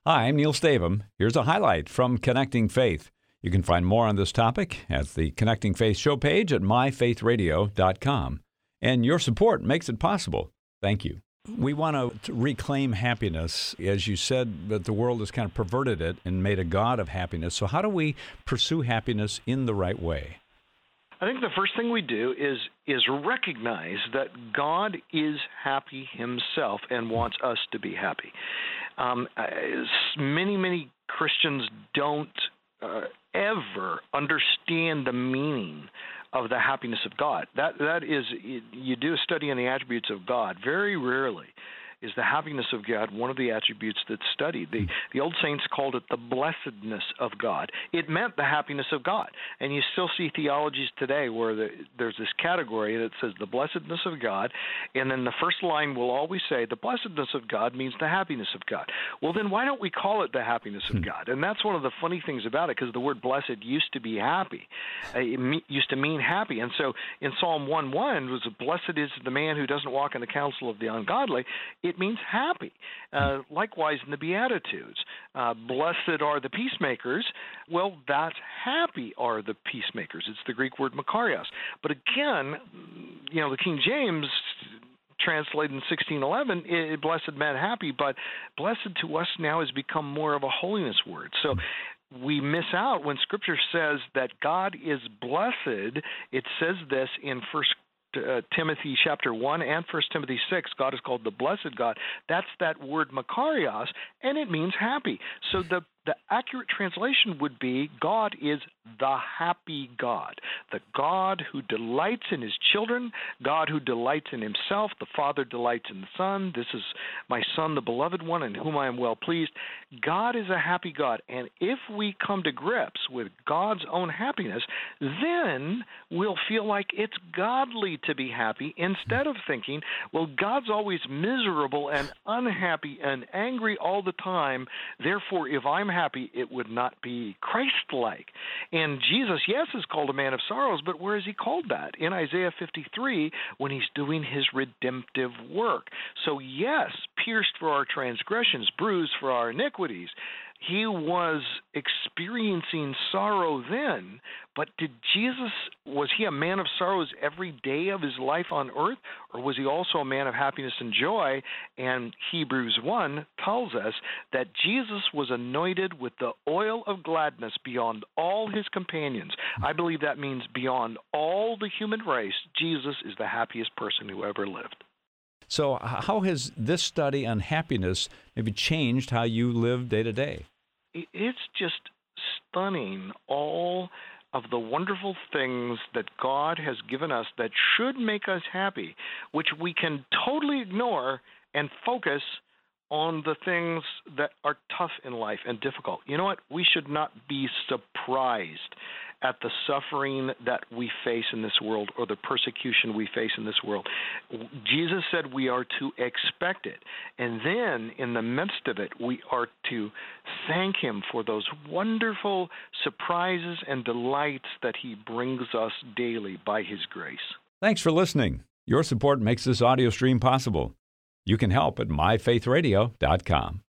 Hi, I'm Neil Stavum. Here's a highlight from Connecting Faith. You can find more on this topic at the Connecting Faith show page at myfaithradio.com. And your support makes it possible. Thank you. We want to reclaim happiness. As you said, that the world has kind of perverted it and made a god of happiness. So how do we pursue happiness in the right way? I think the first thing we do is recognize that God is happy himself and wants us to be happy. Many Christians don't ever understand the meaning of the happiness of God. That is, you do a study on the attributes of God. Very rarely is the happiness of God one of the attributes that's studied. The old saints called it the blessedness of God. It meant the happiness of God. And you still see theologies today where there's this category that says the blessedness of God, and then the first line will always say the blessedness of God means the happiness of God. Well, then why don't we call it the happiness of God? And that's one of the funny things about it, because the word blessed used to be happy. It used to mean happy. And so in Psalm 1:1 was, blessed is the man who doesn't walk in the counsel of the ungodly. It means happy. Likewise, in the Beatitudes, blessed are the peacemakers. Well, that's happy are the peacemakers. It's the Greek word makarios. But again, the King James translated in 1611, blessed meant happy, but blessed to us now has become more of a holiness word. So we miss out when Scripture says that God is blessed. It says this in Timothy chapter 1 and 1 Timothy 6, God is called the blessed God. That's that word makarios, and it means happy. So the accurate translation would be God is the happy God, the God who delights in his children, God who delights in himself. The Father delights in the Son. This is my Son, the beloved one, in whom I am well pleased. God is a happy God, and if we come to grips with God's own happiness, then we'll feel like it's godly to be happy, instead of thinking, well, God's always miserable and unhappy and angry all the time, therefore if I'm happy, it would not be Christ-like. And Jesus, yes, is called a man of sorrows, but where is he called that? In Isaiah 53, when he's doing his redemptive work. So yes, pierced for our transgressions, bruised for our iniquities. He was experiencing sorrow then, but was he a man of sorrows every day of his life on earth, or was he also a man of happiness and joy? And Hebrews 1 tells us that Jesus was anointed with the oil of gladness beyond all his companions. I believe that means beyond all the human race, Jesus is the happiest person who ever lived. So how has this study on happiness maybe changed how you live day to day? It's just stunning, all of the wonderful things that God has given us that should make us happy, which we can totally ignore and focus on the things that are tough in life and difficult. You know what? We should not be surprised at the suffering that we face in this world, or the persecution we face in this world. Jesus said we are to expect it. And then in the midst of it, we are to thank him for those wonderful surprises and delights that he brings us daily by his grace. Thanks for listening. Your support makes this audio stream possible. You can help at myfaithradio.com.